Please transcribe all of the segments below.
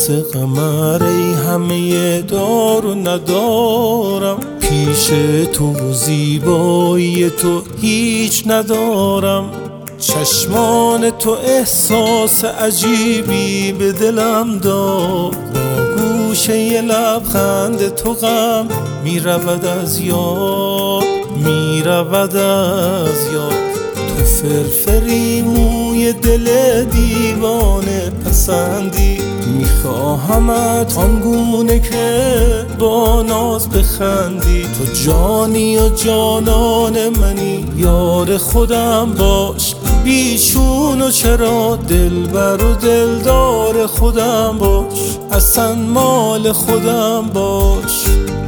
مثل قمر ای همه دار و ندارم، پیش تو و زیبایی تو هیچ ندارم. چشمان تو احساس عجیبی به دلم داد، با گوشه لبخند تو غم میرود از یاد، میرود از یاد. تو فرفری موی دل دیوانه پسندی، میخواهمت آنگونه که با ناز بخندی. تو جانی و جانان منی، یار خودم باش، بیچون و چرا دلبر و دلدار خودم باش، اصلا مال خودم باش.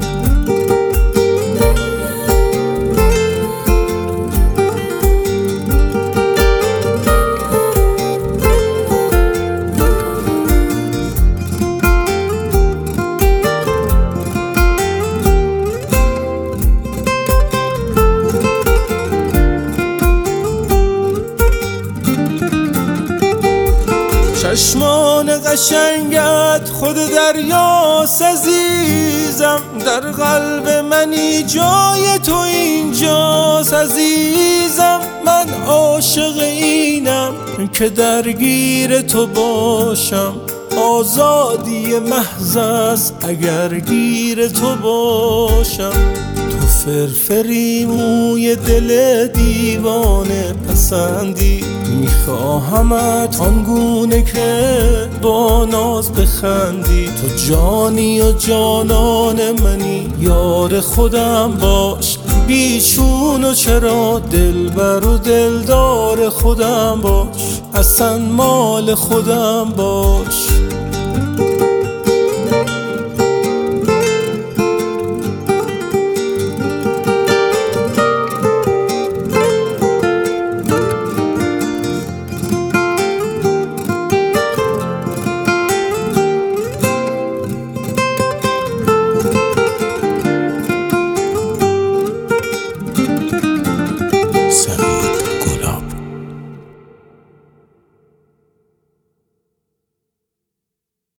چشمان قشنگت خود دریاست عزیزم، در قلب منی جای تو اینجاست عزیزم. من عاشق اینم که درگیر تو باشم، آزادی محض است اگر گیر تو باشم. تو فرفری موی دل دیوانه پسندی، میخواهمت آنگونه که با ناز بخندی. تو جانی و جانان منی، یار خودم باش، بیچون و چرا دلبر و دلدار خودم باش، اصلا مال خودم باش.